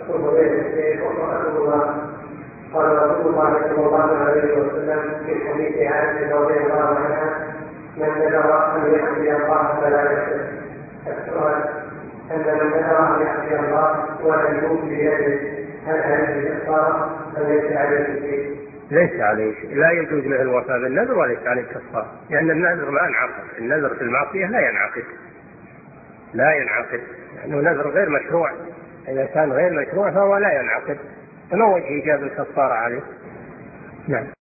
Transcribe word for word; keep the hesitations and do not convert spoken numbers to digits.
وفضيلة الشيخ وفقكم الله. قال رسول الله صلى الله عليه وسلم في حديث عائشة رضي الله عنها: من نذر أن يعصي الله فلا يشرك. السؤال: أن من نذر أن يعصي الله ولم يوفي بيده هل عليه كفارة أم ليس عليه شيء؟ ليس عليه شيء، لا يجوز له الوفاء بالنذر وليس عليه كفارة، لأن النذر ما ينعقد، النذر في المعصية لا ينعقد لا ينعقد لأنه نذر غير مشروع، إذا كان غير مشروع فهو لا ينعقد، فما وجه إيجاب الكفارة عليه؟ نعم.